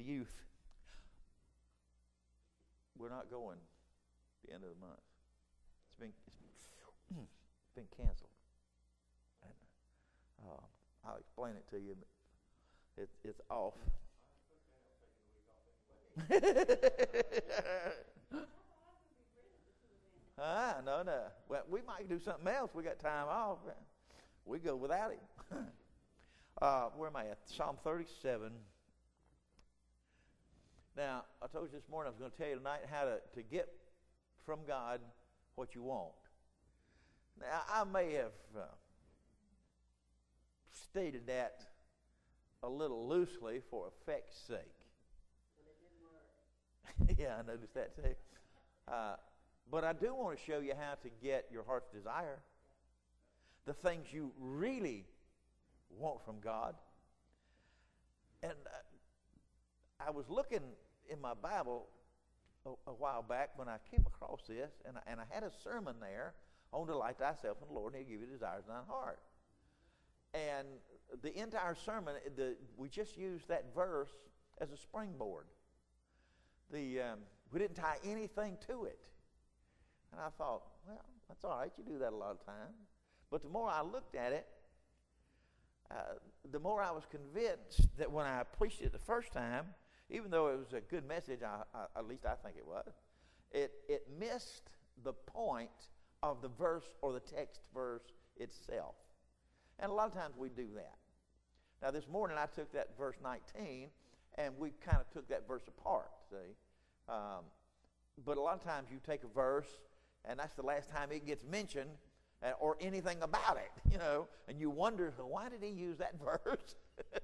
youth, we're not going the end of the month. It's been canceled. And, I'll explain it to you, but it's off. No. Well, we might do something else. We got time off. We go without him. Where am I at? Psalm 37. Now, I told you this morning I was going to tell you tonight how to get from God what you want. Now, I may have stated that a little loosely for effect's sake. Yeah, I noticed that too. But I do want to show you how to get your heart's desire, the things you really want from God. And I was looking in my Bible a while back when I came across this, and I had a sermon there on delight thyself in the Lord, and he'll give you the desires of thine heart. And the entire sermon, we just used that verse as a springboard. We didn't tie anything to it. And I thought, well, that's all right. You do that a lot of times. But the more I looked at it, the more I was convinced that when I preached it the first time, even though it was a good message, at least I think it was, it missed the point of the verse or the text verse itself. And a lot of times we do that. Now, this morning I took that verse 19, and we kind of took that verse apart, see. But a lot of times you take a verse, and that's the last time it gets mentioned or anything about it, and you wonder, why did he use that verse?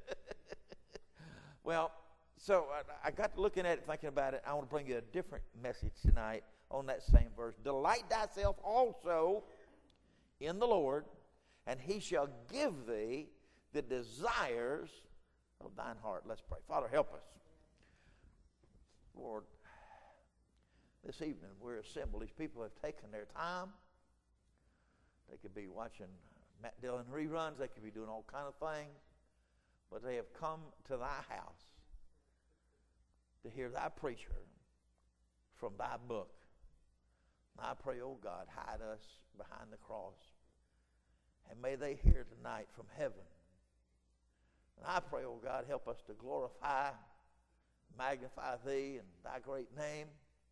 Well, so I got to looking at it, thinking about it. I want to bring you a different message tonight on that same verse. Delight thyself also in the Lord, and he shall give thee the desires of thine heart. Let's pray. Father, help us. Lord, this evening we're assembled. These people have taken their time. They could be watching Matt Dillon reruns. They could be doing all kind of things. But they have come to thy house to hear thy preacher from thy book. And I pray, oh God, hide us behind the cross. And may they hear tonight from heaven. And I pray, oh God, help us to glorify, magnify thee and thy great name,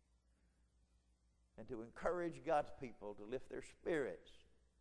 and to encourage God's people to lift their spirits.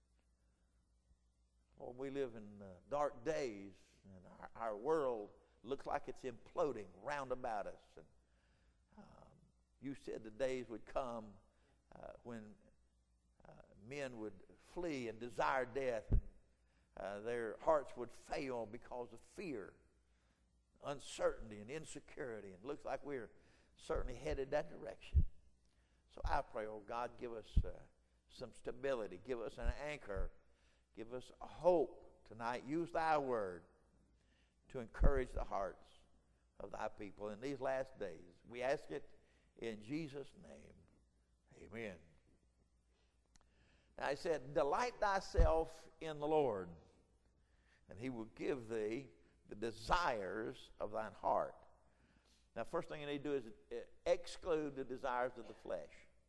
Lord, we live in dark days, and our world looks like it's imploding round about us. And you said the days would come when men would flee and desire death, and their hearts would fail because of fear, uncertainty, and insecurity. And it looks like we're certainly headed that direction. So I pray, oh God, give us some stability, give us an anchor, give us a hope tonight. Use thy word to encourage the hearts of thy people in these last days. We ask it in Jesus' name. Amen. Now, I said, delight thyself in the Lord, and he will give thee the desires of thine heart. Now, first thing you need to do is exclude the desires of the flesh.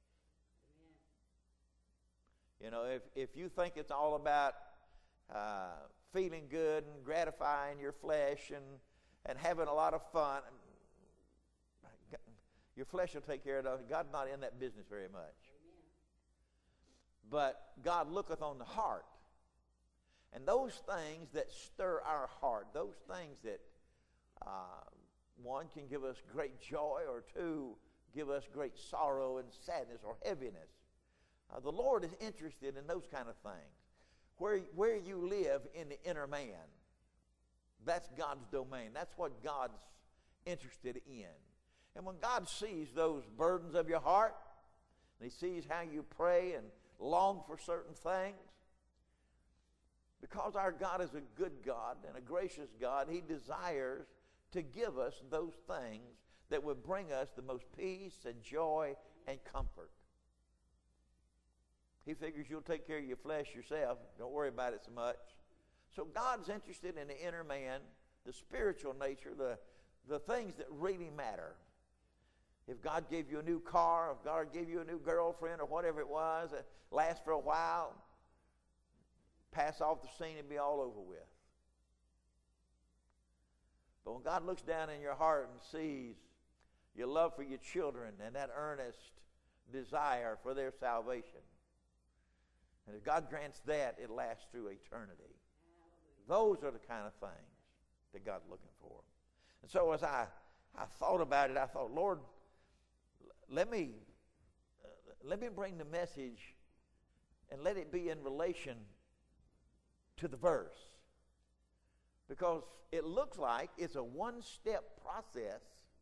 If you think it's all about feeling good and gratifying your flesh and having a lot of fun, your flesh will take care of it. God's not in that business very much. But God looketh on the heart. And those things that stir our heart, those things that, one, can give us great joy, or two, give us great sorrow and sadness or heaviness. The Lord is interested in those kind of things. Where you live in the inner man, that's God's domain. That's what God's interested in. And when God sees those burdens of your heart, and he sees how you pray and long for certain things, because our God is a good God and a gracious God, he desires to give us those things that would bring us the most peace and joy and comfort. He figures you'll take care of your flesh yourself. Don't worry about it so much. So God's interested in the inner man, the spiritual nature, the things that really matter. If God gave you a new car, if God gave you a new girlfriend or whatever it was that lasts for a while, pass off the scene and be all over with. But when God looks down in your heart and sees your love for your children and that earnest desire for their salvation, and if God grants that, it lasts through eternity. Those are the kind of things that God's looking for. And so as I thought about it, I thought, Lord, let me bring the message and let it be in relation to the verse. Because it looks like it's a one-step process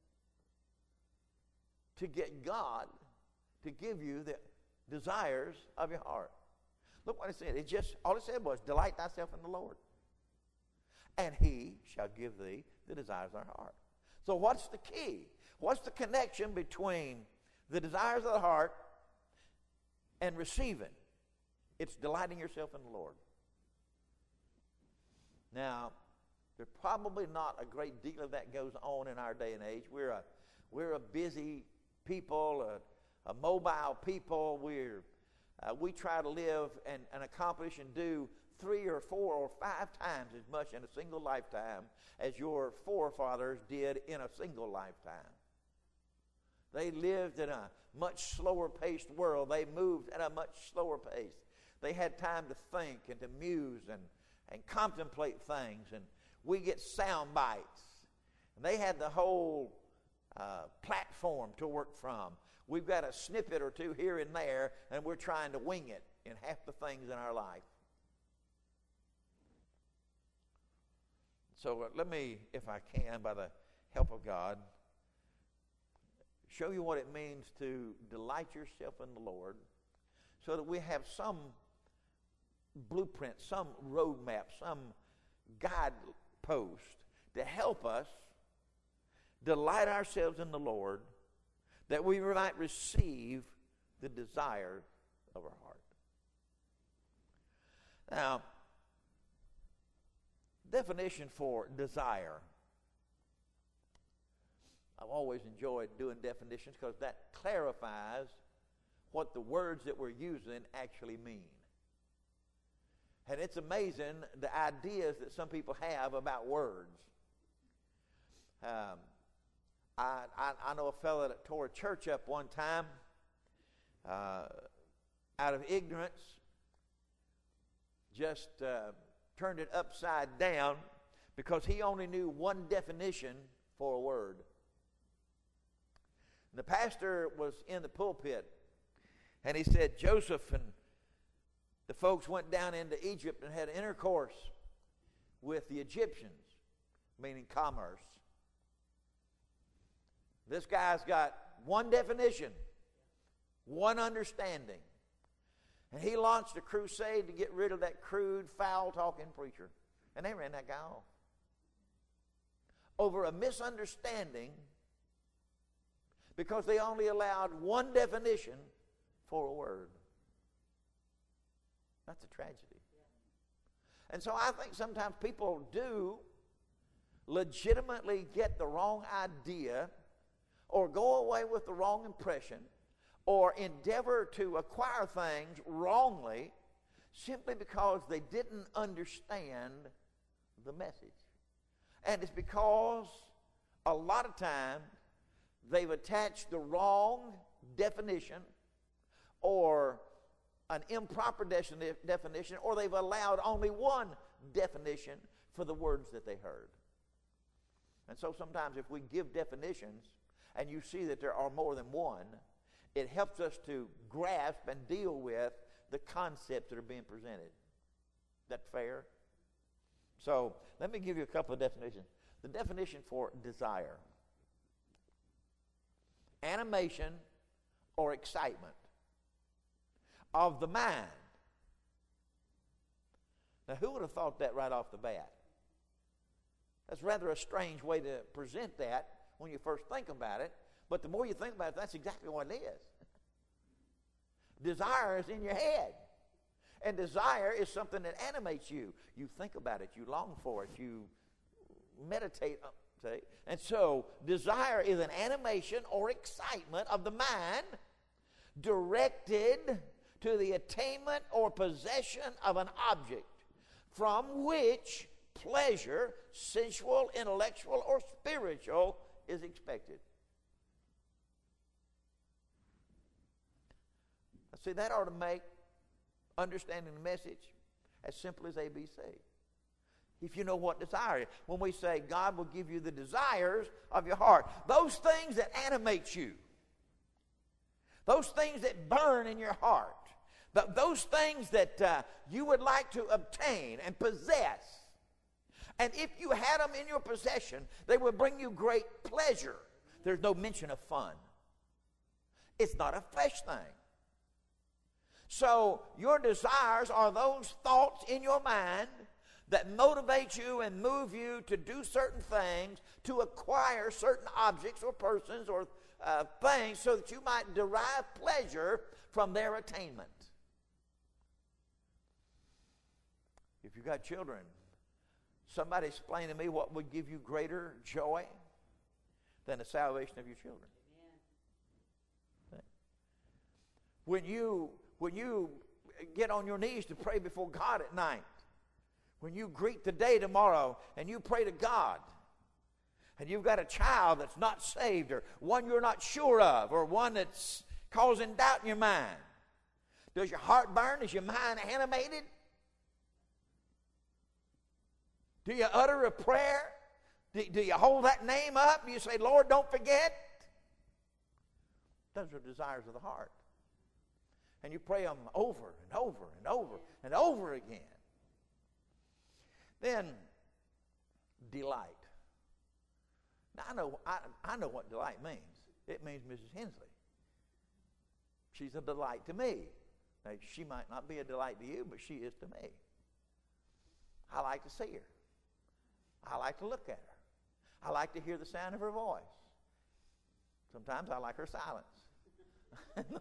to get God to give you the desires of your heart. Look what it said. All it said was, delight thyself in the Lord, and he shall give thee the desires of thy heart. So what's the key? What's the connection between the desires of the heart and receiving? It's delighting yourself in the Lord. Now, there's probably not a great deal of that goes on in our day and age. We're a busy people, a mobile people. We try to live and accomplish and do 3 or 4 or 5 times as much in a single lifetime as your forefathers did in a single lifetime. They lived in a much slower paced world. They moved at a much slower pace. They had time to think and to muse and contemplate things. And we get sound bites. And they had the whole platform to work from. We've got a snippet or two here and there, and we're trying to wing it in half the things in our life. So let me, if I can, by the help of God, show you what it means to delight yourself in the Lord, so that we have some blueprint, some roadmap, some guidepost to help us delight ourselves in the Lord, that we might receive the desire of our heart. Now, definition for desire. I've always enjoyed doing definitions because that clarifies what the words that we're using actually mean. And it's amazing the ideas that some people have about words. I know a fellow that tore a church up one time out of ignorance, just turned it upside down because he only knew one definition for a word. And the pastor was in the pulpit, and he said Joseph and the folks went down into Egypt and had intercourse with the Egyptians, meaning commerce. This guy's got one definition, one understanding. And he launched a crusade to get rid of that crude, foul-talking preacher. And they ran that guy off. Over a misunderstanding, because they only allowed one definition for a word. That's a tragedy. And so I think sometimes people do legitimately get the wrong idea or go away with the wrong impression or endeavor to acquire things wrongly simply because they didn't understand the message. And it's because a lot of times they've attached the wrong definition or an improper definition, or they've allowed only one definition for the words that they heard. And so sometimes if we give definitions and you see that there are more than one, it helps us to grasp and deal with the concepts that are being presented. Is that fair? So let me give you a couple of definitions. The definition for desire: animation or excitement of the mind. Now, who would have thought that right off the bat? That's rather a strange way to present that when you first think about it, but the more you think about it, that's exactly what it is. Desire is in your head, and desire is something that animates you. You think about it, you long for it, you meditate See? And so, desire is an animation or excitement of the mind directed to the attainment or possession of an object from which pleasure, sensual, intellectual, or spiritual, is expected. See, that ought to make understanding the message as simple as ABC. If you know what desire is. When we say God will give you the desires of your heart, those things that animate you, those things that burn in your heart, those things that you would like to obtain and possess. And if you had them in your possession, they would bring you great pleasure. There's no mention of fun. It's not a flesh thing. So your desires are those thoughts in your mind that motivate you and move you to do certain things, to acquire certain objects or persons or things so that you might derive pleasure from their attainment. If you've got children, somebody explain to me what would give you greater joy than the salvation of your children. Amen. When you get on your knees to pray before God at night, when you greet the day tomorrow and you pray to God, and you've got a child that's not saved or one you're not sure of or one that's causing doubt in your mind, does your heart burn? Is your mind animated? Do you utter a prayer? Do you hold that name up? Do you say, Lord, don't forget? Those are desires of the heart. And you pray them over and over and over and over again. Then, delight. Now, I know what delight means. It means Mrs. Hensley. She's a delight to me. Now, she might not be a delight to you, but she is to me. I like to see her. I like to look at her. I like to hear the sound of her voice. Sometimes I like her silence.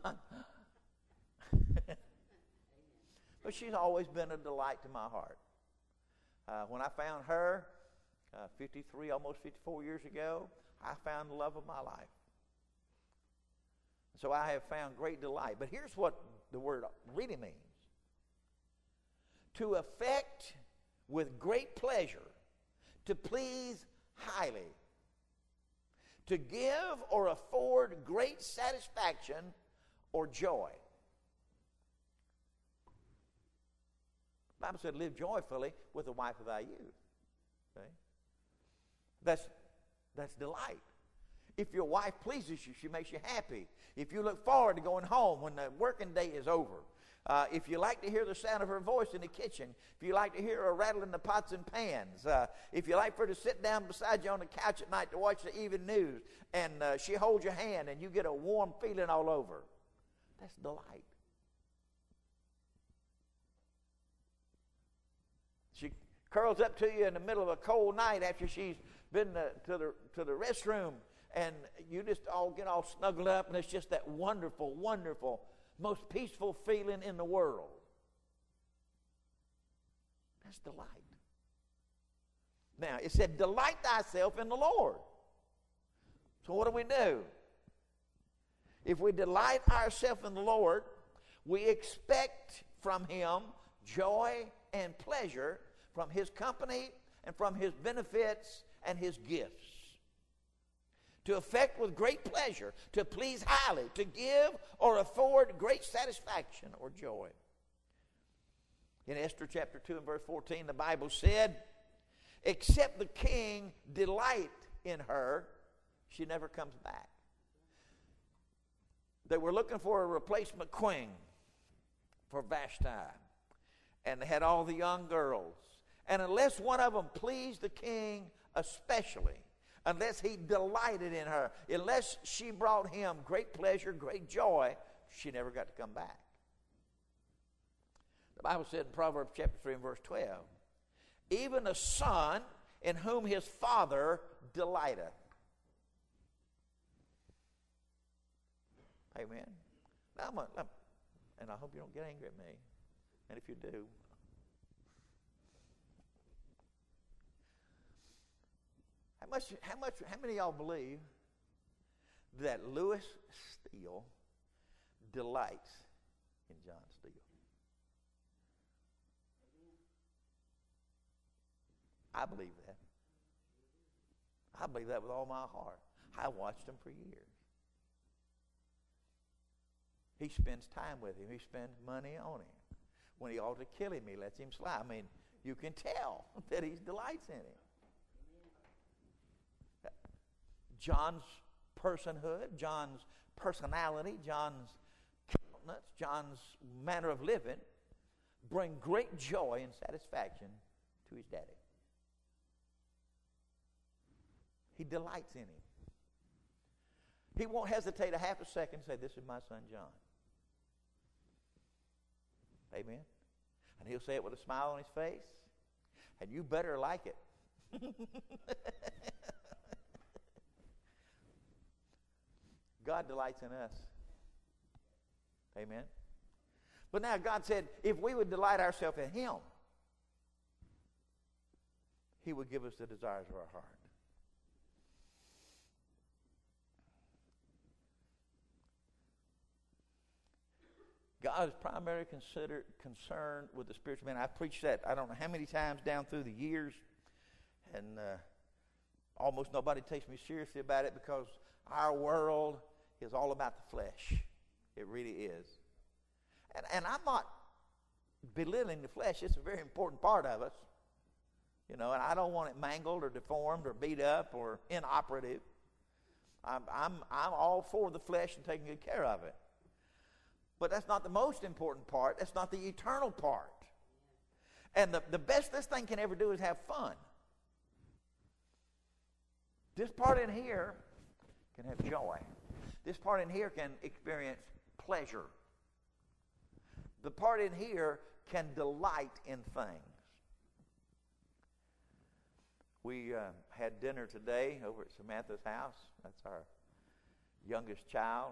But she's always been a delight to my heart. When I found her 53, almost 54 years ago, I found the love of my life. So I have found great delight. But here's what the word really means. To affect with great pleasure, to please highly, to give or afford great satisfaction or joy. The Bible said, live joyfully with the wife of thy youth. Okay? That's delight. If your wife pleases you, she makes you happy. If you look forward to going home when the working day is over. If you like to hear the sound of her voice in the kitchen. If you like to hear her rattling the pots and pans. If you like for her to sit down beside you on the couch at night to watch the evening news. And she holds your hand and you get a warm feeling all over. That's delight. She curls up to you in the middle of a cold night after she's been to the restroom, and you just all get all snuggled up, and it's just that wonderful, wonderful, most peaceful feeling in the world. That's delight. Now, it said, delight thyself in the Lord. So what do? If we delight ourselves in the Lord, we expect from Him joy and pleasure from His company and from His benefits and His gifts. To effect with great pleasure, to please highly, to give or afford great satisfaction or joy. In Esther chapter 2 and verse 14, the Bible said, except the king delight in her, she never comes back. They were looking for a replacement queen for Vashti. And they had all the young girls. And unless one of them pleased the king especially, unless he delighted in her, unless she brought him great pleasure, great joy, she never got to come back. The Bible said in Proverbs chapter 3 and verse 12, even a son in whom his father delighteth. Amen. Now, and I hope you don't get angry at me. And if you do, how How many of y'all believe that Louis Steele delights in John Steele? I believe that. I believe that with all my heart. I watched him for years. He spends time with him. He spends money on him. When he ought to kill him, he lets him slide. I mean, you can tell that he delights in him. John's personhood, John's personality, John's countenance, John's manner of living bring great joy and satisfaction to his daddy. He delights in him. He won't hesitate a half a second and say, "This is my son John." Amen. And he'll say it with a smile on his face. And you better like it. God delights in us. Amen. But now God said, if we would delight ourselves in him, he would give us the desires of our heart. God is primarily concerned with the spiritual man. I've preached that I don't know how many times down through the years, and almost nobody takes me seriously about it because our world is all about the flesh. It really is. And I'm not belittling the flesh. It's a very important part of us. You know, and I don't want it mangled or deformed or beat up or inoperative. I'm all for the flesh and taking good care of it. But that's not the most important part. That's not the eternal part. And the best this thing can ever do is have fun. This part in here can have joy. This part in here can experience pleasure. The part in here can delight in things. We had dinner today over at Samantha's house. That's our youngest child.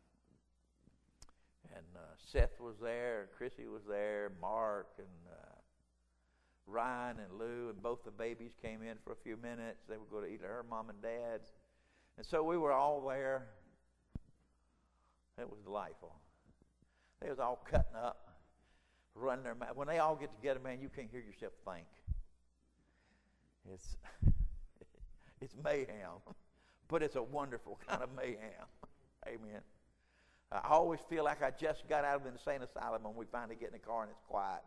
And Seth was there, Chrissy was there, Mark and Ryan and Lou, and both the babies came in for a few minutes. They were going to eat at her mom and dad's. And so we were all there. It was delightful. They was all cutting up, running their mouth. When they all get together, man, you can't hear yourself think. It's mayhem, but it's a wonderful kind of mayhem. Amen. I always feel like I just got out of an insane asylum when we finally get in the car and it's quiet.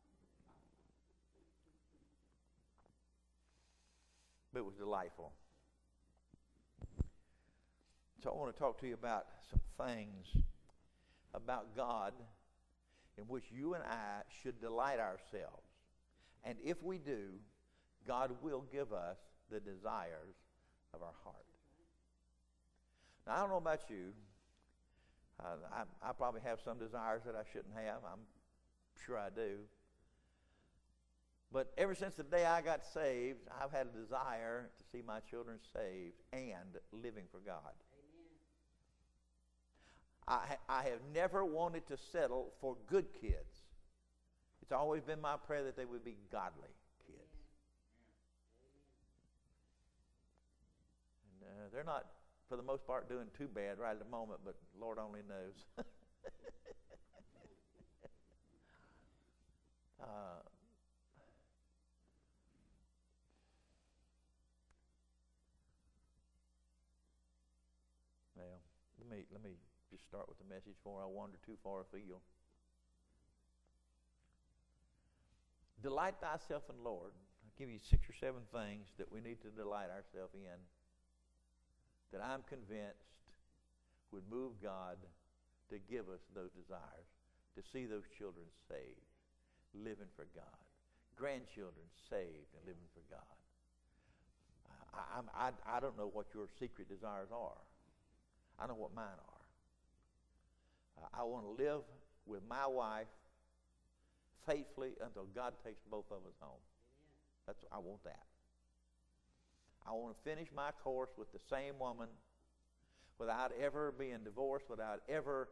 But it was delightful. So I want to talk to you about some things about God in which you and I should delight ourselves. And if we do, God will give us the desires of our heart. Now, I don't know about you. I probably have some desires that I shouldn't have. I'm sure I do. But ever since the day I got saved, I've had a desire to see my children saved and living for God. Amen. I have never wanted to settle for good kids. It's always been my prayer that they would be godly kids. And they're not, for the most part, doing too bad right at the moment, but Lord only knows. Let me just start with the message before I wander too far afield. Delight thyself in the Lord. I'll give you 6 or 7 things that we need to delight ourselves in that I'm convinced would move God to give us those desires, to see those children saved, living for God, grandchildren saved and living for God. I don't know what your secret desires are. I know what mine are. I want to live with my wife faithfully until God takes both of us home. I want that. I want to finish my course with the same woman without ever being divorced, without ever.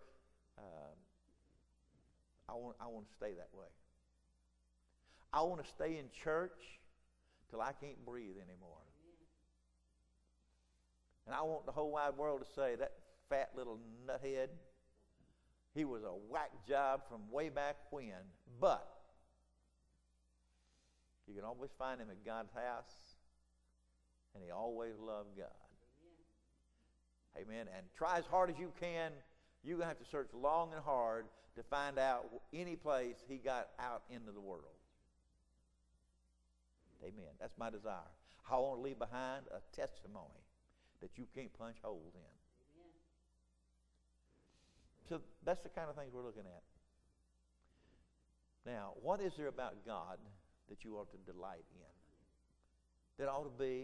I want to stay that way. I want to stay in church till I can't breathe anymore. And I want the whole wide world to say that fat little nuthead, he was a whack job from way back when. But you can always find him at God's house, and he always loved God. Amen. And try as hard as you can, you're going to have to search long and hard to find out any place he got out into the world. Amen. That's my desire. I want to leave behind a testimony that you can't punch holes in. Amen. So that's the kind of things we're looking at. Now, what is there about God that you ought to delight in? That ought to be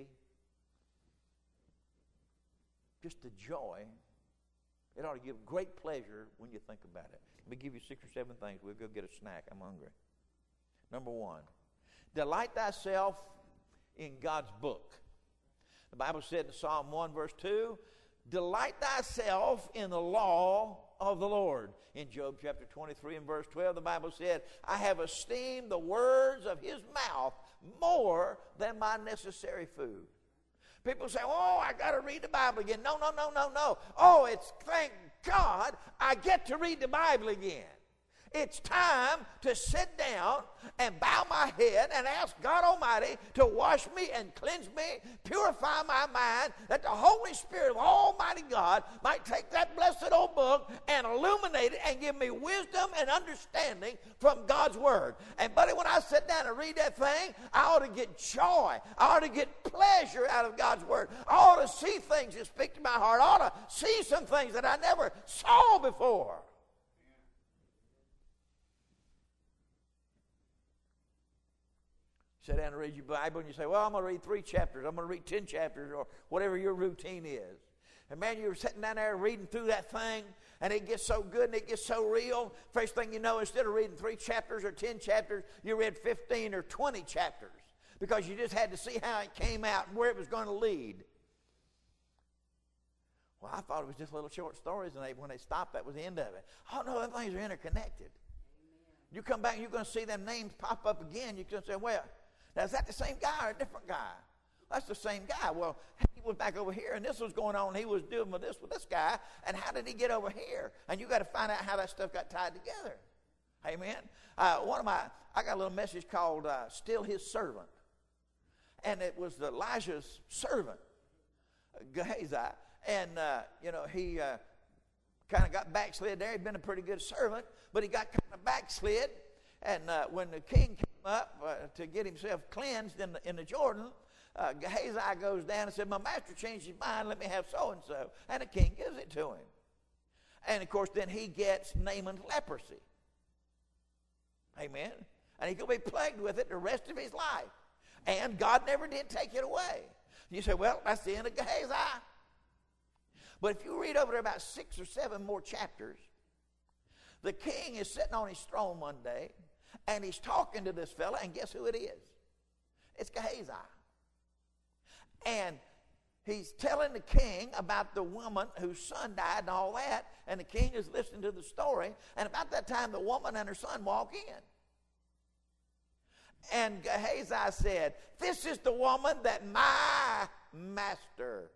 just the joy. It ought to give great pleasure when you think about it. Let me give you 6 or 7 things. We'll go get a snack. I'm hungry. Number 1, delight thyself in God's book. The Bible said in Psalm 1 verse 2, delight thyself in the law of the Lord. In Job chapter 23 and verse 12, the Bible said, I have esteemed the words of his mouth more than my necessary food. People say, oh, I got to read the Bible again. No. Oh, it's thank God I get to read the Bible again. It's time to sit down and bow my head and ask God Almighty to wash me and cleanse me, purify my mind, that the Holy Spirit of Almighty God might take that blessed old book and illuminate it and give me wisdom and understanding from God's Word. And buddy, when I sit down and read that thing, I ought to get joy. I ought to get pleasure out of God's Word. I ought to see things that speak to my heart. I ought to see some things that I never saw before. Sit down and read your Bible, and you say, well, I'm going to read 3 chapters. I'm going to read 10 chapters, or whatever your routine is. And man, you're sitting down there reading through that thing, and it gets so good and it gets so real. First thing you know, instead of reading 3 chapters or 10 chapters, you read 15 or 20 chapters because you just had to see how it came out and where it was going to lead. Well, I thought it was just little short stories, and when they stopped, that was the end of it. Oh, no, them things are interconnected. Amen. You come back, and you're going to see them names pop up again. You're going to say, well, now, is that the same guy or a different guy? That's the same guy. Well, he was back over here, and this was going on. He was doing with this guy, and how did he get over here? And you got to find out how that stuff got tied together. Amen. I got a little message called "Still His Servant," and it was Elijah's servant, Gehazi, and he kind of got backslid there. He'd been a pretty good servant, but he got kind of backslid, and when the king came up to get himself cleansed in the Jordan, Gehazi goes down and said, my master changed his mind, let me have so-and-so. And the king gives it to him. And, of course, then he gets Naaman's leprosy. Amen? And he's going to be plagued with it the rest of his life. And God never did take it away. You say, well, that's the end of Gehazi. But if you read over there about 6 or 7 more chapters, the king is sitting on his throne one day, and he's talking to this fella, and guess who it is? It's Gehazi. And he's telling the king about the woman whose son died and all that, and the king is listening to the story, and about that time the woman and her son walk in. And Gehazi said, this is the woman that my master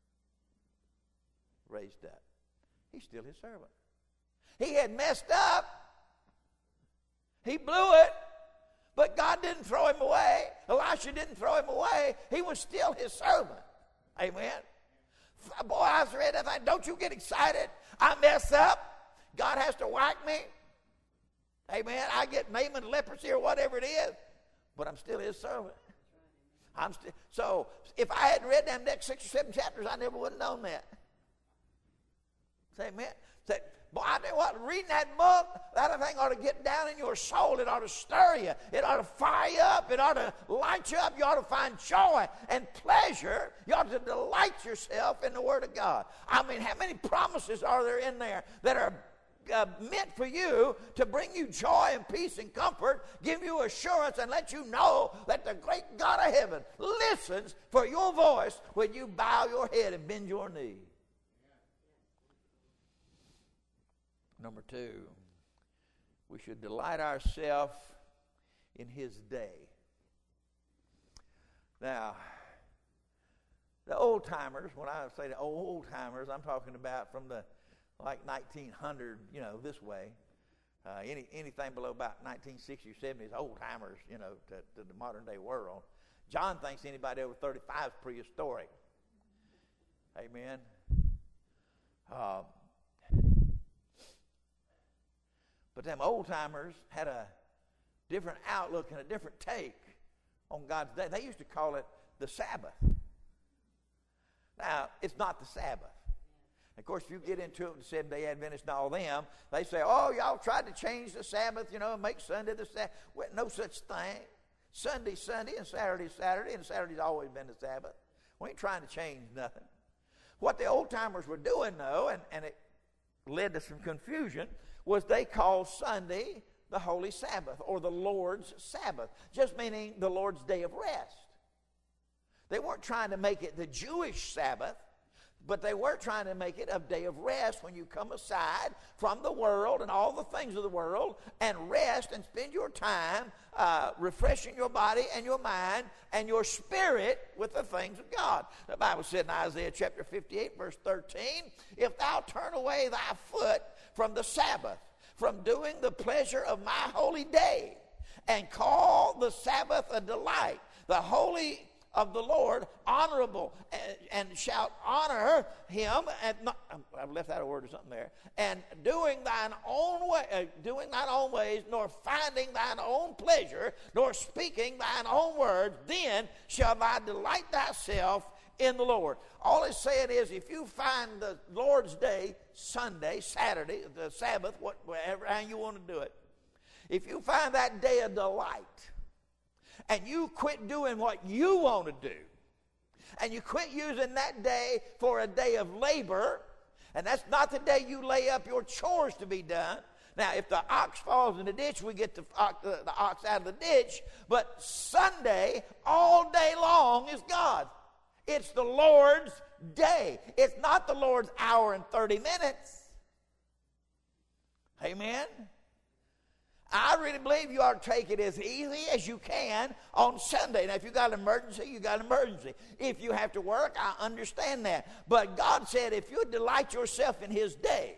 raised up. He's still his servant. He had messed up. He blew it, but God didn't throw him away. Elisha didn't throw him away. He was still his servant. Amen. Boy, I read that thing. Don't you get excited. I mess up. God has to whack me. Amen. I get Naaman leprosy or whatever it is, but I'm still his servant. So if I hadn't read them next 6 or 7 chapters, I never would have known that. Say amen. Say, boy, I tell you what, reading that book, that thing ought to get down in your soul. It ought to stir you. It ought to fire you up. It ought to light you up. You ought to find joy and pleasure. You ought to delight yourself in the Word of God. I mean, how many promises are there in there that are meant for you to bring you joy and peace and comfort, give you assurance, and let you know that the great God of heaven listens for your voice when you bow your head and bend your knee. Number 2, we should delight ourselves in His day. Now, The old timers, when I say the old timers, I'm talking about from the like 1900, this way. Anything below about 1960 or 70 is old timers, to the modern day world. John thinks anybody over 35 is prehistoric. Amen. But them old timers had a different outlook and a different take on God's day. They used to call it the Sabbath. Now, it's not the Sabbath. Of course, if you get into it with the Seventh-day Adventists and all them, they say, oh, y'all tried to change the Sabbath, and make Sunday the Sabbath. Well, no such thing. Sunday's Sunday and Saturday's Saturday, and Saturday's always been the Sabbath. We ain't trying to change nothing. What the old-timers were doing, though, and it led to some confusion, was they called Sunday the Holy Sabbath, or the Lord's Sabbath, just meaning the Lord's day of rest. They weren't trying to make it the Jewish Sabbath, but they were trying to make it a day of rest when you come aside from the world and all the things of the world and rest and spend your time refreshing your body and your mind and your spirit with the things of God. The Bible said in Isaiah chapter 58, verse 13, if thou turn away thy foot from the Sabbath, from doing the pleasure of my holy day, and call the Sabbath a delight, the holy of the Lord honorable, and shalt honor him, and I've left out a word or something there, and doing thine own ways, nor finding thine own pleasure, nor speaking thine own words, then shall thou delight thyself in the Lord. All it's saying is, if you find the Lord's day, Sunday, Saturday, the Sabbath, whatever how you want to do it, if you find that day a delight, and you quit doing what you want to do, and you quit using that day for a day of labor, and that's not the day you lay up your chores to be done. Now, if the ox falls in the ditch, we get the ox out of the ditch, but Sunday, all day long, is God. It's the Lord's day. It's not the Lord's hour and 30 minutes. Amen? I really believe you ought to take it as easy as you can on Sunday. Now, if you got an emergency, you got an emergency. If you have to work, I understand that. But God said if you delight yourself in His day,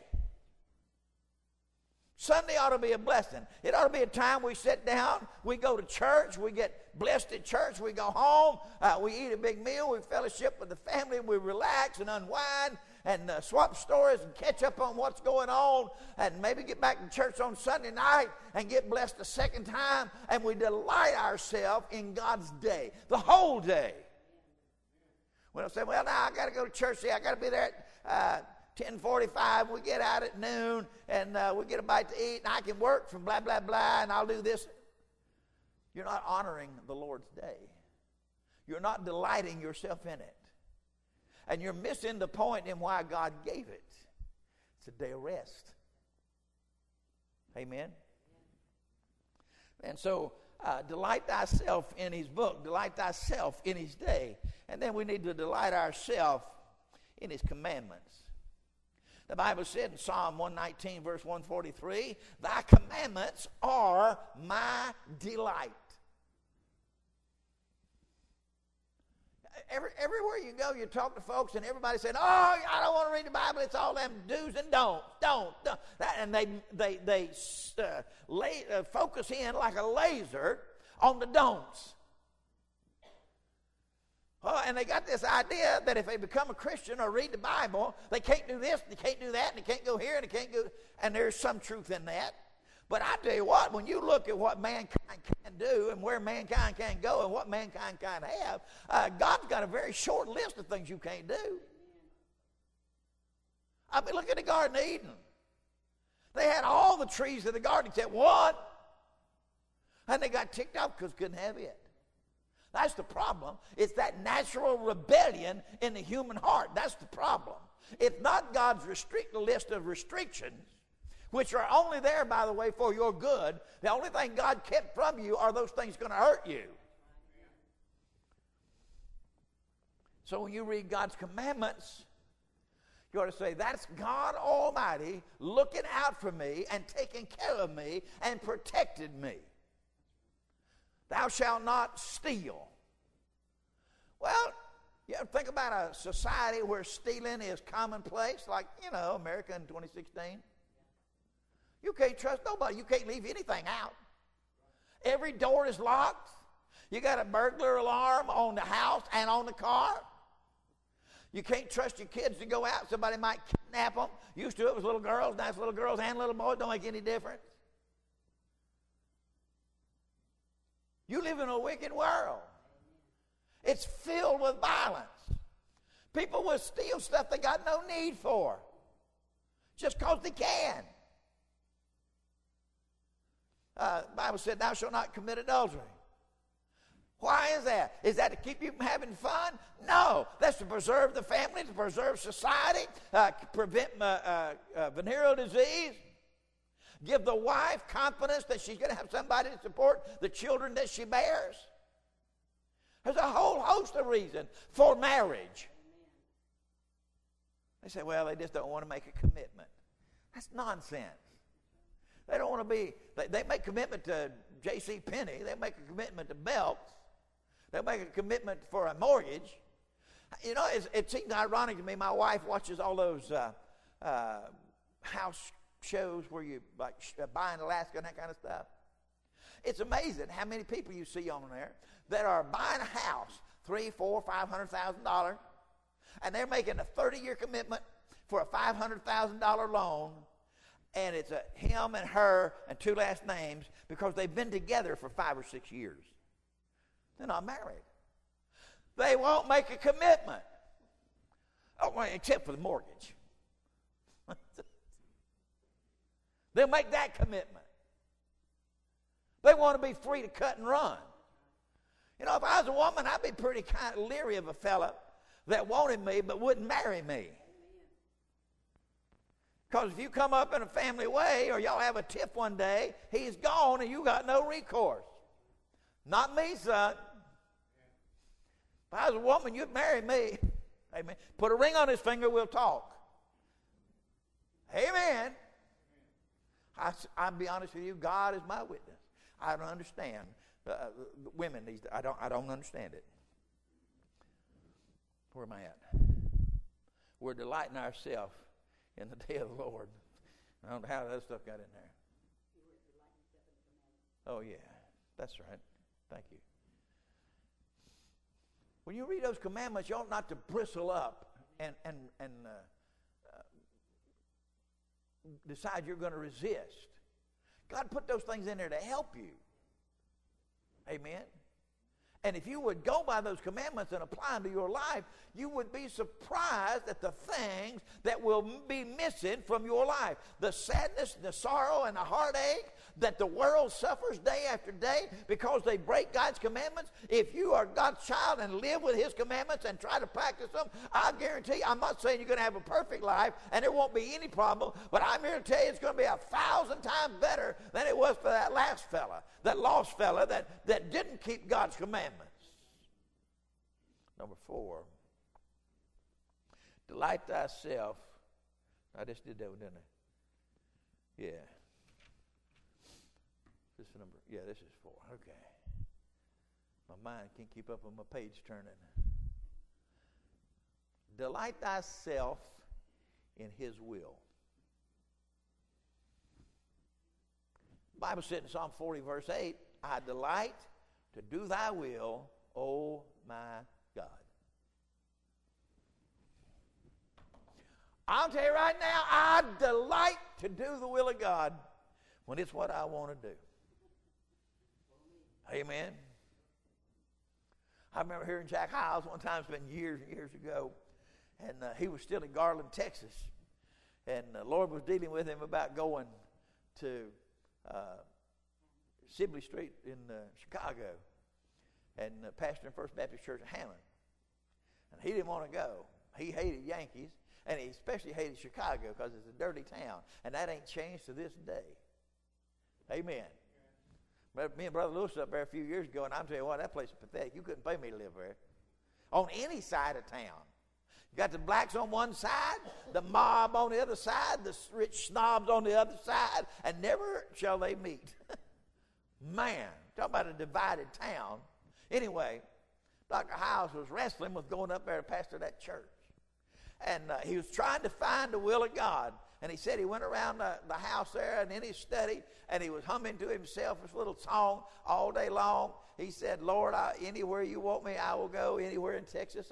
Sunday ought to be a blessing. It ought to be a time we sit down, we go to church, we get blessed at church, we go home, we eat a big meal, we fellowship with the family, we relax and unwind, and swap stories and catch up on what's going on, and maybe get back to church on Sunday night and get blessed a second time, and we delight ourselves in God's day, the whole day. We don't say, well, now I got to go to church, I got to be there at 10:45, we get out at noon, and we get a bite to eat, and I can work from blah, blah, blah, and I'll do this. You're not honoring the Lord's day. You're not delighting yourself in it. And you're missing the point in why God gave it. It's a day of rest. Amen? And so, delight thyself in His book. Delight thyself in His day. And then we need to delight ourselves in His commandments. The Bible said in Psalm 119, verse 143, thy commandments are my delight. Everywhere you go, you talk to folks, and everybody's saying, oh, I don't want to read the Bible. It's all them do's and don'ts. Don't. And they focus in like a laser on the don'ts. Oh, and they got this idea that if they become a Christian or read the Bible, they can't do this, they can't do that, and they can't go here, and they can't go. And there's some truth in that. But I tell you what, when you look at what mankind can do and where mankind can go and what mankind can have, God's got a very short list of things you can't do. I mean, look at the Garden of Eden. They had all the trees in the garden except one. And they got ticked off because couldn't have it. That's the problem. It's that natural rebellion in the human heart. That's the problem. It's not God's list of restrictions, which are only there, by the way, for your good. The only thing God kept from you are those things going to hurt you. So when you read God's commandments, you ought to say, that's God Almighty looking out for me and taking care of me and protected me. Thou shalt not steal. Well, You ever think about a society where stealing is commonplace, like, America in 2016? You can't trust nobody. You can't leave anything out. Every door is locked. You got a burglar alarm on the house and on the car. You can't trust your kids to go out. Somebody might kidnap them. Used to it was little girls. Now it's little girls and little boys. Don't make any difference. You live in a wicked world. It's filled with violence. People will steal stuff they got no need for just because they can. The Bible said, thou shalt not commit adultery. Why is that? Is that to keep you from having fun? No. That's to preserve the family, to preserve society, prevent venereal disease, give the wife confidence that she's going to have somebody to support the children that she bears. There's a whole host of reasons for marriage. They say, well, they just don't want to make a commitment. That's nonsense. They don't want to be, they make commitment to J.C. Penney. They make a commitment to Belks. They make a commitment for a mortgage. It seems ironic to me. My wife watches all those house shows where you like buy in Alaska and that kind of stuff. It's amazing how many people you see on there that are buying a house, $300,000, $400,000, $500,000, and they're making a 30-year commitment for a $500,000 loan, and it's him and her and two last names because they've been together for 5 or 6 years. They're not married. They won't make a commitment, except for the mortgage. They'll make that commitment. They want to be free to cut and run. If I was a woman, I'd be pretty kind of leery of a fella that wanted me but wouldn't marry me. Because if you come up in a family way or y'all have a tiff one day, he's gone and you got no recourse. Not me, son. If I was a woman, you'd marry me. Amen. Put a ring on his finger, we'll talk. Amen. I'll be honest with you, God is my witness. I don't understand women these days. I don't understand it. Where am I at? We're delighting ourselves in the day of the Lord. I don't know how that stuff got in there. Oh, yeah. That's right. Thank you. When you read those commandments, you ought not to bristle up and decide you're going to resist. God put those things in there to help you. Amen. And if you would go by those commandments and apply them to your life, you would be surprised at the things that will be missing from your life. The sadness, the sorrow, and the heartache that the world suffers day after day because they break God's commandments. If you are God's child and live with his commandments and try to practice them, I guarantee you, I'm not saying you're going to have a perfect life and there won't be any problem, but I'm here to tell you it's going to be 1,000 times better than it was for that last fella, that lost fella that didn't keep God's commandments. Number 4, delight thyself. I just did that one, didn't I? Yeah. This is number. Yeah, this is 4. Okay. My mind can't keep up with my page turning. Delight thyself in his will. The Bible said in Psalm 40, verse 8, I delight to do thy will, O my God. I'll tell you right now, I delight to do the will of God when it's what I want to do. Amen. I remember hearing Jack Hiles one time, it's been years and years ago, and he was still in Garland, Texas, and the Lord was dealing with him about going to Sibley Street in Chicago and pastoring First Baptist Church in Hammond. And he didn't want to go. He hated Yankees, and he especially hated Chicago because it's a dirty town, and that ain't changed to this day. Amen. Me and Brother Lewis was up there a few years ago, and I'm telling you what, that place is pathetic. You couldn't pay me to live there. On any side of town. You got the blacks on one side, the mob on the other side, the rich snobs on the other side, and never shall they meet. Man, talk about a divided town. Anyway, Dr. Hiles was wrestling with going up there to pastor that church. And he was trying to find the will of God. And he said he went around the house there and in his study, and he was humming to himself this little song all day long. He said, Lord, anywhere you want me, I will go. Anywhere in Texas,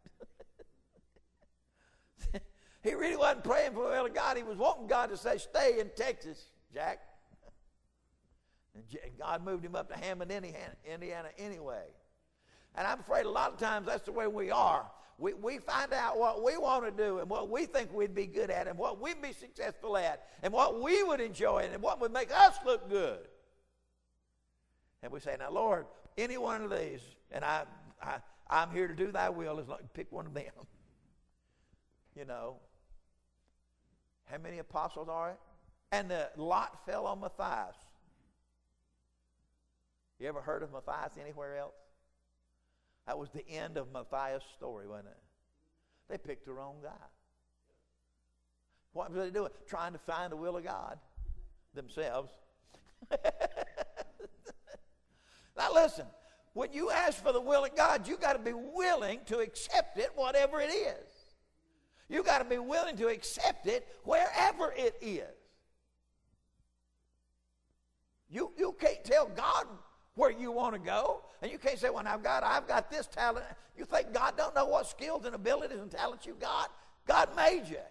He really wasn't praying for the will of God. He was wanting God to say, stay in Texas, Jack. And God moved him up to Hammond, Indiana anyway. And I'm afraid a lot of times that's the way we are. We find out what we want to do and what we think we'd be good at and what we'd be successful at and what we would enjoy and what would make us look good. And we say, now, Lord, any one of these, and I'm here to do thy will, as long as you pick one of them. You know, how many apostles are it? And the lot fell on Matthias. You ever heard of Matthias anywhere else? That was the end of Matthias' story, wasn't it? They picked the wrong guy. What were they doing? Trying to find the will of God themselves. Now listen, when you ask for the will of God, you got to be willing to accept it, whatever it is. You got to be willing to accept it wherever it is. You can't tell God where you want to go. And you can't say, well, now, God, I've got this talent. You think God don't know what skills and abilities and talents you got? God made you.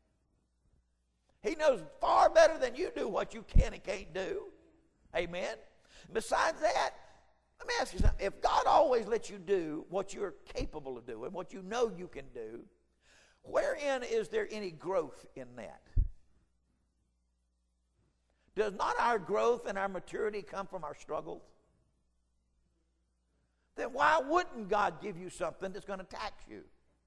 He knows far better than you do what you can and can't do. Amen? Besides that, let me ask you something. If God always lets you do what you're capable of doing, what you know you can do, wherein is there any growth in that? Does not our growth and our maturity come from our struggles? Then why wouldn't God give you something that's going to tax you?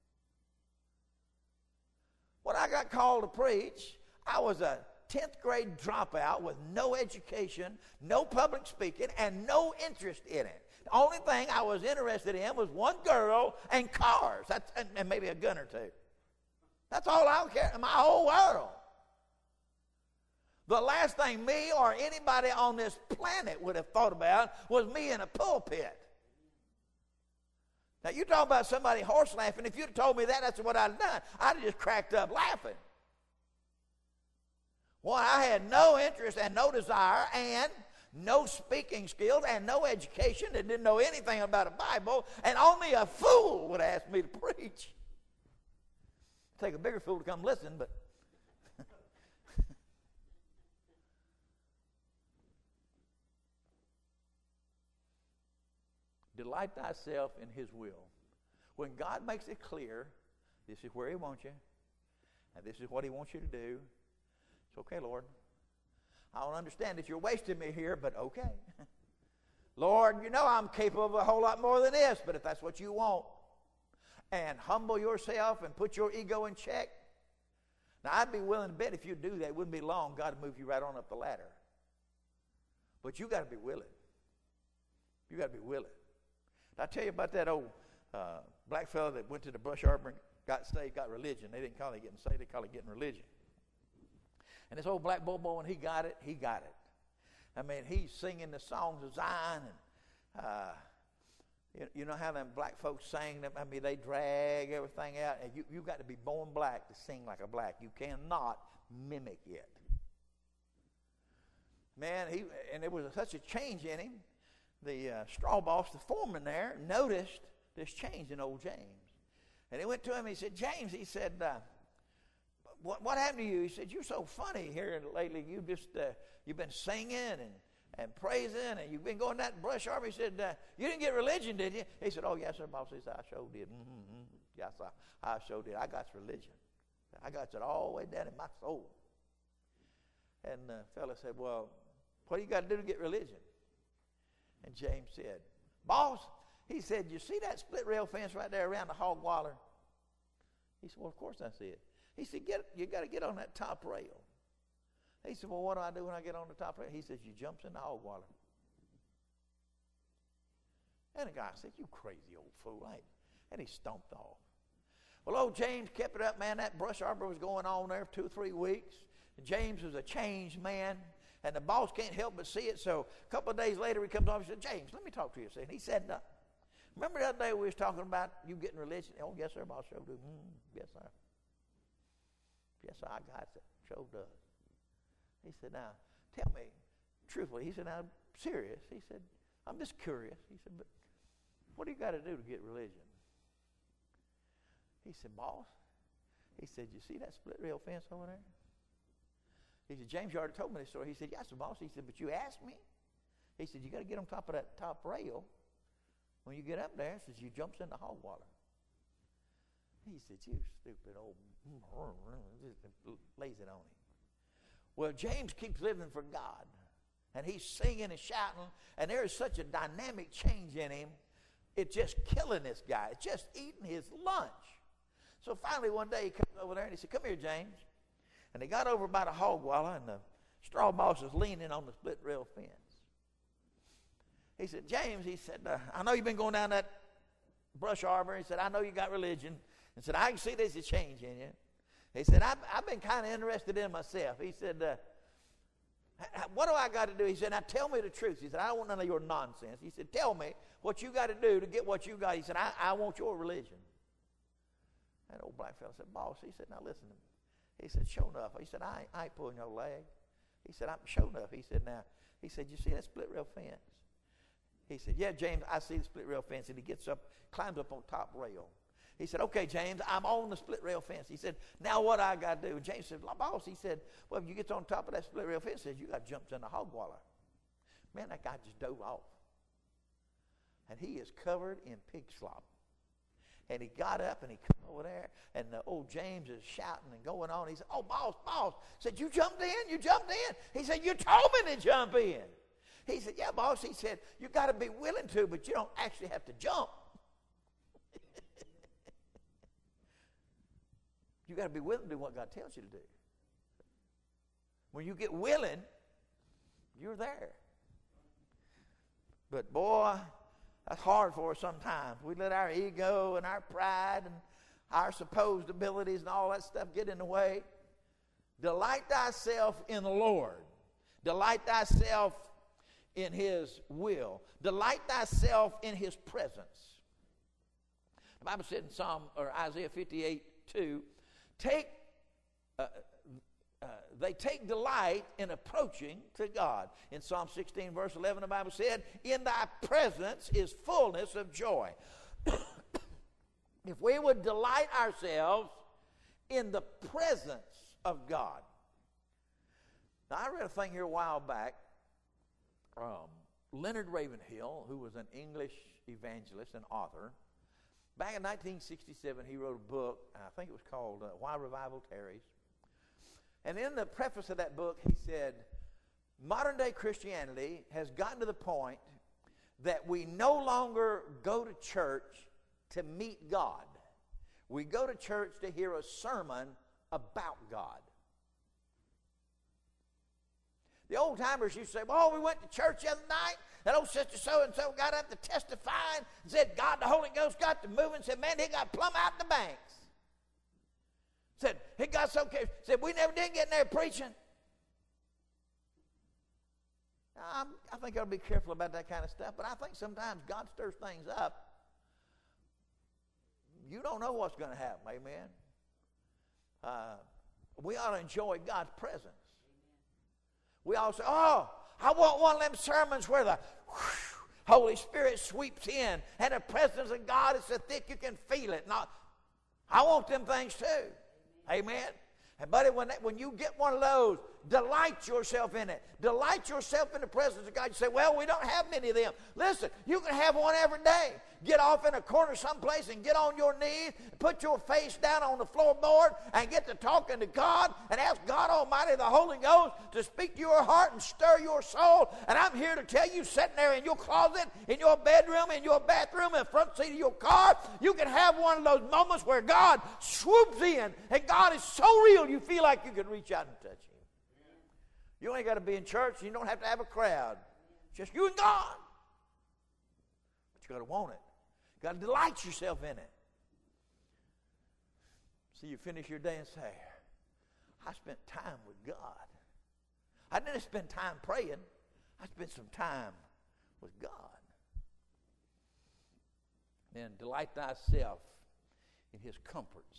When I got called to preach, I was a 10th grade dropout with no education, no public speaking, and no interest in it. The only thing I was interested in was one girl and cars, and maybe a gun or two. That's all I care in my whole world. The last thing me or anybody on this planet would have thought about was me in a pulpit. Now, you talk about somebody horse laughing. If you'd have told me that, that's what I'd have done. I'd have just cracked up laughing. Well, I had no interest and no desire and no speaking skills and no education and didn't know anything about a Bible, and only a fool would ask me to preach. It'd take a bigger fool to come listen, but... Delight thyself in his will. When God makes it clear, this is where he wants you, and this is what he wants you to do, it's okay, Lord. I don't understand that you're wasting me here, but okay. Lord, you know I'm capable of a whole lot more than this, but if that's what you want, and humble yourself and put your ego in check, now I'd be willing to bet if you do that, it wouldn't be long, God would move you right on up the ladder. But you got to be willing. You got to be willing. Did I tell you about that old black fellow that went to the brush arbor and got saved, got religion? They didn't call it getting saved, they called it getting religion. And this old black boy, when he got it, he got it. I mean, he's singing the songs of Zion, and you know how them black folks sing them? I mean, they drag everything out, and you've got to be born black to sing like a black. You cannot mimic it. Man, and there was such a change in him. The straw boss, the foreman there, noticed this change in old James. And he went to him, he said, James, he said, what happened to you? He said, you're so funny here lately. You've been singing and praising, and you've been going that brush arbor. He said, you didn't get religion, did you? He said, oh, yes, sir, boss. He said, I sure did. Yes, I sure did. I got religion. I got it all the way down in my soul. And the fellow said, well, what do you got to do to get religion? And James said, boss, he said, you see that split rail fence right there around the hog waller? He said, well, of course I see it. He said, you got to get on that top rail. He said, well, what do I do when I get on the top rail? He says, you jumps in the hog waller. And the guy said, you crazy old fool, ain't you? And he stomped off. Well, old James kept it up, man. That brush arbor was going on there for 2 or 3 weeks. James was a changed man. And the boss can't help but see it. So a couple of days later, he comes over and said, James, let me talk to you. And he said nothing. Remember the other day we was talking about you getting religion? Oh, yes, sir, boss, sure do. Yes, sir. Yes, sir, I got it. Sure does. He said, now, tell me, truthfully, he said, now, I'm serious. He said, I'm just curious. He said, but what do you got to do to get religion? He said, boss, he said, you see that split rail fence over there? He said, James, you already told me this story. He said, yes, sir, boss. He said, but you asked me. He said, you got to get on top of that top rail. When you get up there, he says, you jumps in the hog water. He said, you stupid old, just lays it on him. Well, James keeps living for God. And he's singing and shouting, and there is such a dynamic change in him. It's just killing this guy. It's just eating his lunch. So finally one day he comes over there and he said, come here, James. And they got over by the hog wallah, and the straw boss is leaning on the split rail fence. He said, James, he said, I know you've been going down that brush arbor. He said, I know you got religion. He said, I can see there's a change in you. He said, I've been kind of interested in myself. He said, what do I got to do? He said, now tell me the truth. He said, I don't want none of your nonsense. He said, tell me what you got to do to get what you got. He said, I want your religion. That old black fella said, boss, he said, now listen to me. He said, sure enough. He said, I ain't pulling your leg. He said, I'm sure enough. He said, now, he said, you see that split rail fence? He said, yeah, James, I see the split rail fence. And he gets up, climbs up on top rail. He said, okay, James, I'm on the split rail fence. He said, now what I got to do? And James said, boss, he said, well, if you get on top of that split rail fence, he said, you got jumps in the hog waller. Man, that guy just dove off. And he is covered in pig slop. And he got up and he come over there, and the old James is shouting and going on. He said, oh, boss. Said, you jumped in? You jumped in? He said, you told me to jump in. He said, yeah, boss. He said, you got to be willing to, but you don't actually have to jump. You got to be willing to do what God tells you to do. When you get willing, you're there. But boy, that's hard for us sometimes. We let our ego and our pride and our supposed abilities and all that stuff get in the way. Delight thyself in the Lord. Delight thyself in His will. Delight thyself in His presence. The Bible said in Isaiah 58:2, they take delight in approaching to God. In Psalm 16, verse 11, the Bible said, in thy presence is fullness of joy. If we would delight ourselves in the presence of God. Now, I read a thing here a while back. Leonard Ravenhill, who was an English evangelist and author, back in 1967, he wrote a book, I think it was called Why Revival Tarries. And in the preface of that book, he said, modern day Christianity has gotten to the point that we no longer go to church to meet God. We go to church to hear a sermon about God. The old timers used to say, well, we went to church the other night, and old sister so-and-so got up to testify and said, God, the Holy Ghost got to moving, said, man, he got plumb out the banks. Said, he got so careful. Said, we never did get in there preaching. Now, I think I'll be careful about that kind of stuff, but I think sometimes God stirs things up. You don't know what's going to happen, amen? We ought to enjoy God's presence. We all say, oh, I want one of them sermons where the Holy Spirit sweeps in and the presence of God is so thick you can feel it. Now, I want them things too. Amen. And buddy, when you get one of those, delight yourself in it. Delight yourself in the presence of God. You say, well, we don't have many of them. Listen, you can have one every day. Get off in a corner someplace and get on your knees, put your face down on the floorboard and get to talking to God and ask God Almighty, the Holy Ghost, to speak to your heart and stir your soul. And I'm here to tell you, sitting there in your closet, in your bedroom, in your bathroom, in the front seat of your car, you can have one of those moments where God swoops in and God is so real you feel like you can reach out and touch Him. You ain't got to be in church. You don't have to have a crowd. It's just you and God. But you got to want it. You got to delight yourself in it. So you finish your day and say, I spent time with God. I didn't spend time praying. I spent some time with God. Then delight thyself in his comforts.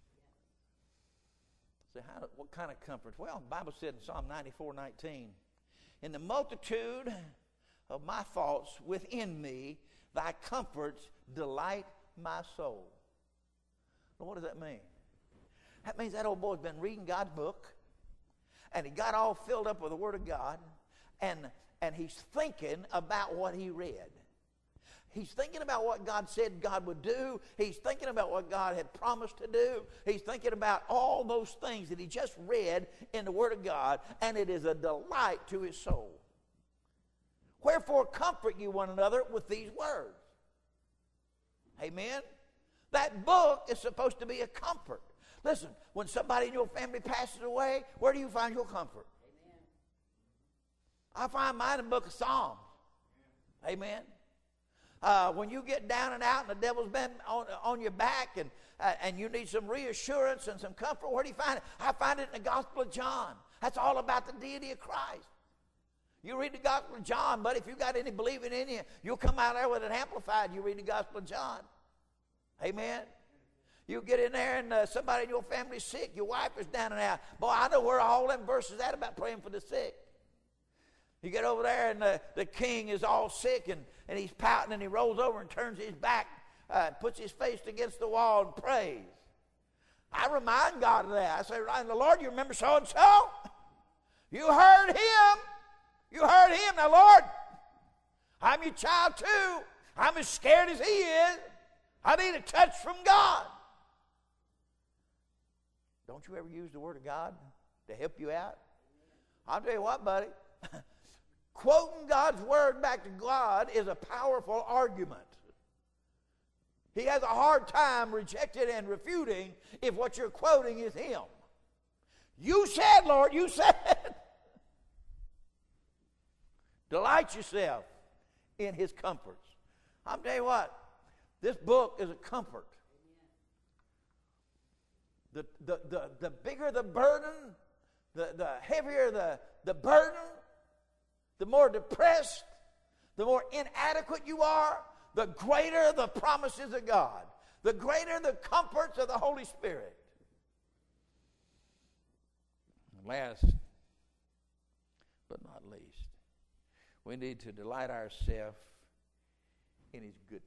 So what kind of comforts? Well, the Bible said in Psalm 94:19, in the multitude of my thoughts within me, thy comforts delight my soul. Well, what does that mean? That means that old boy's been reading God's book, and he got all filled up with the Word of God, and he's thinking about what he read. He's thinking about what God said God would do. He's thinking about what God had promised to do. He's thinking about all those things that he just read in the Word of God, and it is a delight to his soul. Wherefore comfort you one another with these words. Amen? That book is supposed to be a comfort. Listen, when somebody in your family passes away, where do you find your comfort? Amen. I find mine in the book of Psalms. Amen. When you get down and out and the devil's been on your back and you need some reassurance and some comfort, where do you find it? I find it in the Gospel of John. That's all about the deity of Christ. You read the Gospel of John, but if you got any believing in you, you'll come out there with it amplified. You read the Gospel of John. Amen. You get in there and somebody in your family's sick. Your wife is down and out. Boy, I know where all them verses at about praying for the sick. You get over there and the king is all sick and he's pouting and he rolls over and turns his back, puts his face against the wall and prays. I remind God of that. I say, the Lord, you remember so-and-so? You heard him. You heard him. Now, Lord, I'm your child too. I'm as scared as he is. I need a touch from God. Don't you ever use the Word of God to help you out? I'll tell you what, buddy. Quoting God's Word back to God is a powerful argument. He has a hard time rejecting and refuting if what you're quoting is him. You said, Lord, you said. Delight yourself in his comforts. I'll tell you what, this book is a comfort. The bigger the burden, the heavier the burden, the more depressed, the more inadequate you are, the greater the promises of God, the greater the comforts of the Holy Spirit. And last but not least, we need to delight ourselves in his goodness.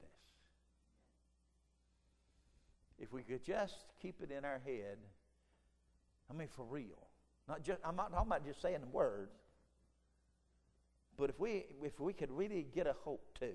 If we could just keep it in our head, I mean for real. I'm not talking about just saying the words, but if we could really get a hope to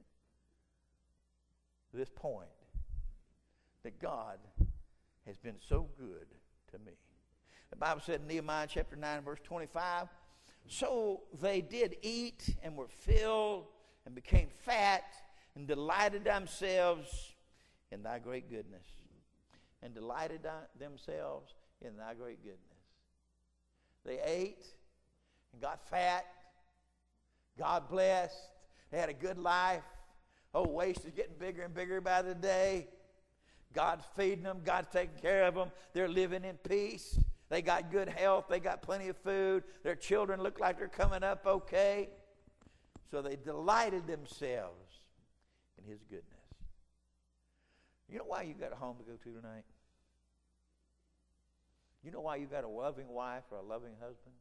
this point that God has been so good to me. The Bible said in Nehemiah chapter 9 verse 25, so they did eat and were filled and became fat and delighted themselves in thy great goodness. And delighted themselves in thy great goodness. They ate and got fat. God blessed. They had a good life. Oh, waste is getting bigger and bigger by the day. God's feeding them. God's taking care of them. They're living in peace. They got good health. They got plenty of food. Their children look like they're coming up okay. So they delighted themselves in his goodness. You know why you got a home to go to tonight? You know why you got a loving wife or a loving husband?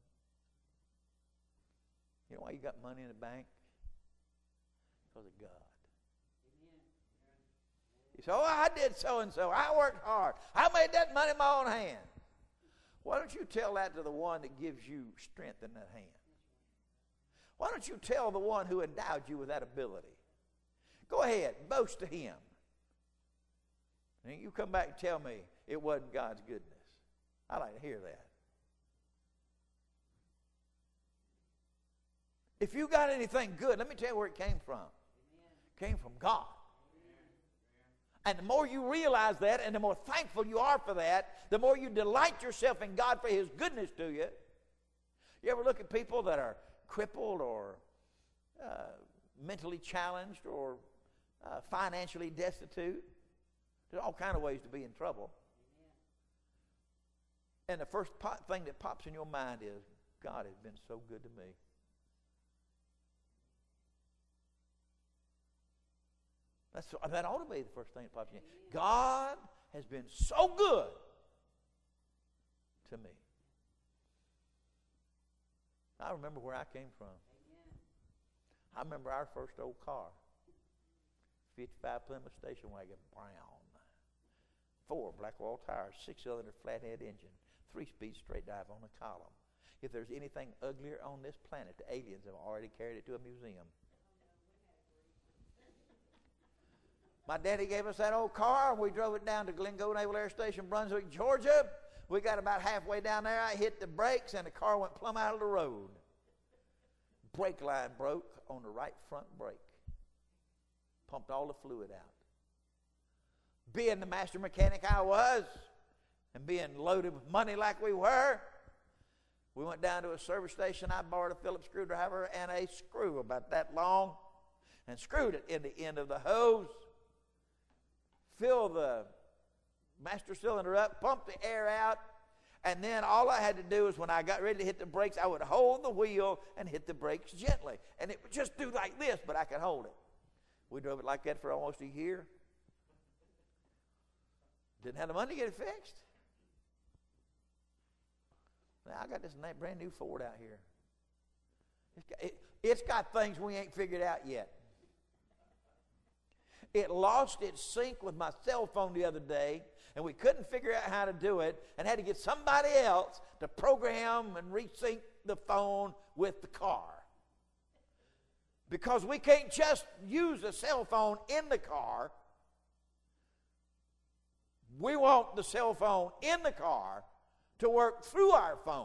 You know why you got money in the bank? Because of God. You say, oh, I did so-and-so. I worked hard. I made that money in my own hand. Why don't you tell that to the one that gives you strength in that hand? Why don't you tell the one who endowed you with that ability? Go ahead, boast to him. And you come back and tell me it wasn't God's goodness. I like to hear that. If you got anything good, let me tell you where it came from. It came from God. And the more you realize that and the more thankful you are for that, the more you delight yourself in God for his goodness to you. You ever look at people that are crippled or mentally challenged or financially destitute? There's all kinds of ways to be in trouble. And the first thing that pops in your mind is, God has been so good to me. That ought to be the first thing that pops in. God has been so good to me. I remember where I came from. I remember our first old car, 55 Plymouth station wagon, brown. 4 Blackwall tires, 6-cylinder flathead engine, 3-speed straight drive on the column. If there's anything uglier on this planet, the aliens have already carried it to a museum. My daddy gave us that old car, and we drove it down to Glencoe Naval Air Station, Brunswick, Georgia. We got about halfway down there. I hit the brakes, and the car went plumb out of the road. Brake line broke on the right front brake. Pumped all the fluid out. Being the master mechanic I was, and being loaded with money like we were, we went down to a service station. I borrowed a Phillips screwdriver and a screw about that long, and screwed it in the end of the hose. Fill the master cylinder up, pump the air out, and then all I had to do is when I got ready to hit the brakes, I would hold the wheel and hit the brakes gently. And it would just do like this, but I could hold it. We drove it like that for almost a year. Didn't have the money to get it fixed. Now I got this brand new Ford out here. It's got things we ain't figured out yet. It lost its sync with my cell phone the other day, and we couldn't figure out how to do it, and had to get somebody else to program and resync the phone with the car. Because we can't just use a cell phone in the car. We want the cell phone in the car to work through our phone.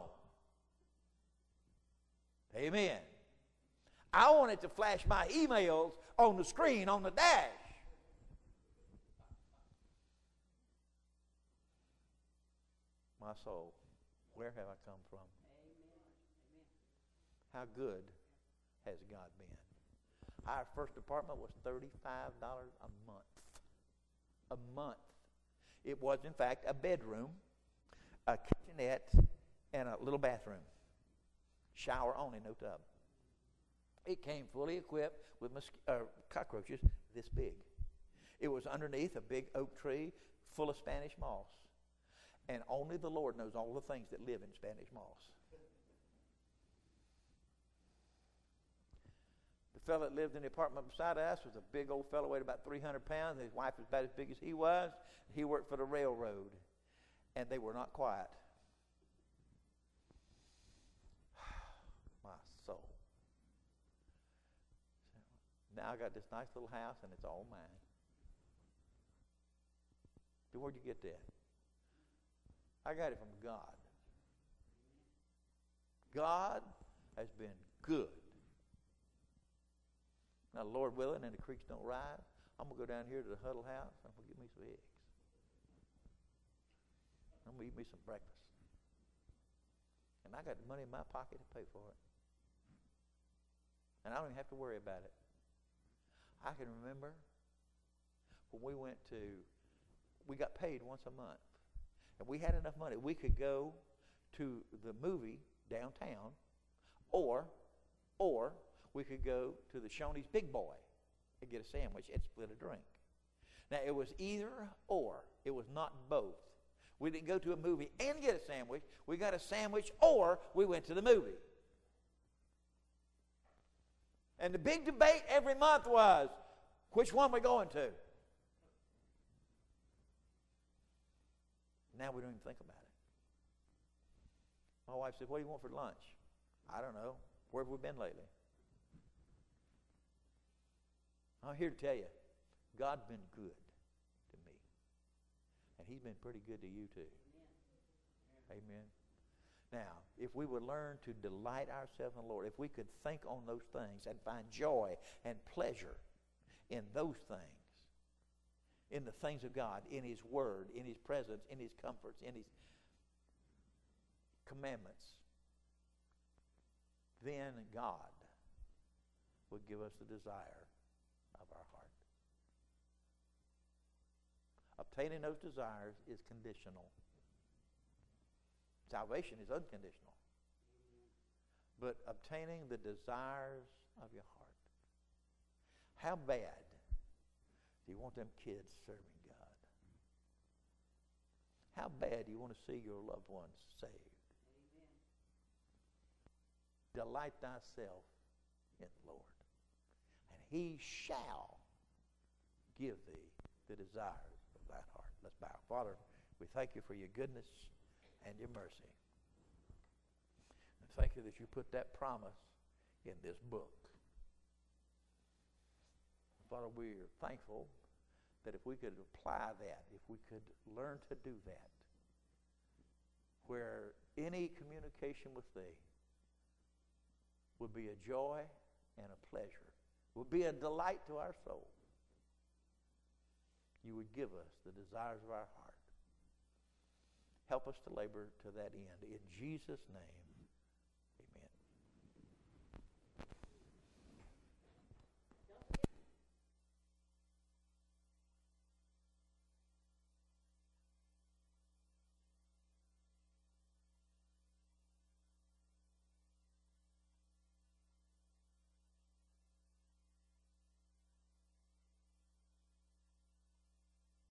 Amen. I want it to flash my emails on the screen, on the dash. My soul, where have I come from? How good has God been? Our first apartment was $35 a month. A month. It was, in fact, a bedroom, a kitchenette, and a little bathroom. Shower only, no tub. It came fully equipped with cockroaches this big. It was underneath a big oak tree full of Spanish moss. And only the Lord knows all the things that live in Spanish moss. The fellow that lived in the apartment beside us was a big old fellow, weighed about 300 pounds. His wife was about as big as he was. He worked for the railroad, and they were not quiet. My soul. Now I got this nice little house, and it's all mine. Where'd you get that? I got it from God. God has been good. Now, Lord willing, and the creeks don't rise, I'm going to go down here to the Huddle House, and I'm going to get me some eggs. I'm going to eat me some breakfast. And I got the money in my pocket to pay for it. And I don't even have to worry about it. I can remember when we got paid once a month. And we had enough money. We could go to the movie downtown, or we could go to the Shoney's Big Boy and get a sandwich and split a drink. Now, it was either or. It was not both. We didn't go to a movie and get a sandwich. We got a sandwich, or we went to the movie. And the big debate every month was, which one we going to? Now we don't even think about it. My wife said, what do you want for lunch? I don't know. Where have we been lately? I'm here to tell you, God's been good to me. And he's been pretty good to you too. Amen. Now, if we would learn to delight ourselves in the Lord, if we could think on those things and find joy and pleasure in those things, in the things of God, in his word, in his presence, in his comforts, in his commandments, then God would give us the desire of our heart. Obtaining those desires is conditional. Salvation is unconditional. But obtaining the desires of your heart. How bad Do you want them kids serving God? How bad do you want to see your loved ones saved? Amen. Delight thyself in the Lord, and he shall give thee the desires of thine heart. Let's bow. Father, we thank you for your goodness and your mercy. And thank you that you put that promise in this book. Father, we're thankful that if we could apply that, if we could learn to do that, where any communication with thee would be a joy and a pleasure, would be a delight to our soul, you would give us the desires of our heart. Help us to labor to that end. In Jesus' name.